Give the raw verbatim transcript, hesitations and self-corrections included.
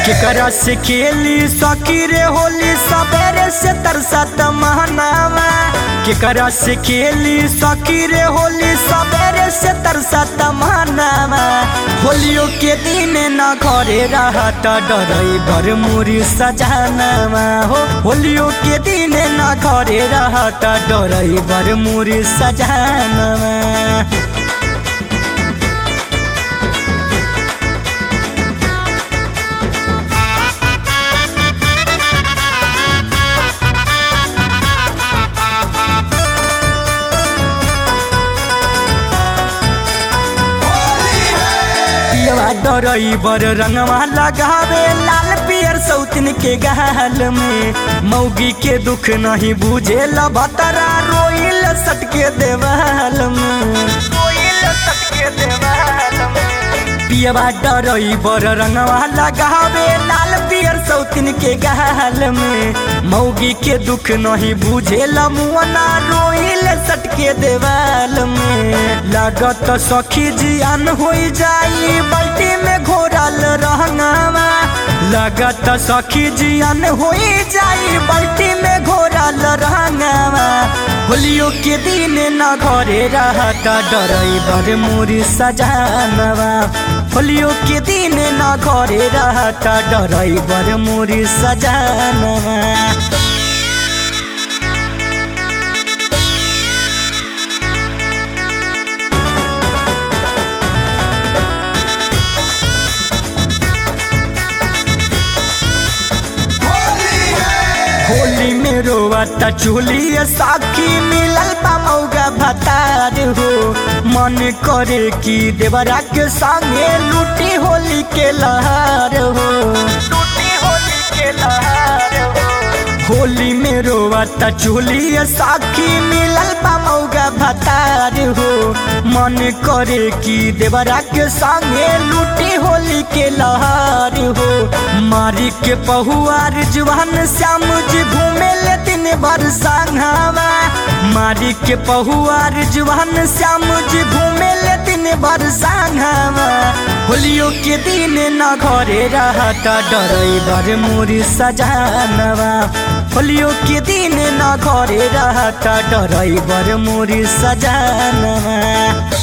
केकरा से खेली सखी रे होली सबेरे से तरसत महनावा। केकरा से खेली सखी रे होली सबेरे से तरसत महनावा। होलियो के दिन न घरे रहत डरई बर मुरी सजानावा हो। होलियो के दिन न घरे रहत डरई बर मुरी सजानावा। डरई बर रंगवा लगावे लाल पियर सौतिन के गाल में। मौगी के दुख नहीं बुझे भतरा रोइल सटके देवाल में। रोइल सटके देवाल में पियवा डरई बर रंगवा लगावे लाल पियर सौतिन के गाल में। मौगी के दुख नहीं बुझे मुअना रोइल सटके देवाल में। लागत सखी जियान हो जाई बाल्टी में घोरल रहंगावा। लागत सखी जियान हो जाई बाल्टी में घोरल रहंगावा। होलियो के दिन न घरे रहता डरई बर मुरी सजानवा। होलियो के दिन न घरे रहता डरई बर मुरी सजानवा। होली में रोवता चूली साखी मिलल बा मौगा भतार हो। मन करे कि देवरा के संगे लूटी होली के लहर हो। लूटी होली के लहर हो। होली में रोवता चूली साखी मिलल बा मौगा भतार हो। मन करे कि देवरा के संगे लूटी होली के लहर हो। मारी के पहुआर जवान श्याम जी घूमे ले दिन भर संघावा। मारी के पहुआर जवान श्याम जी घूमे ले दिन भर संघावा। होलियो के दिन न घरे रहता डरई बर मुरी सजानवा। होलियो के दिन न घरे रहता डरई बर मुरी सजानवा।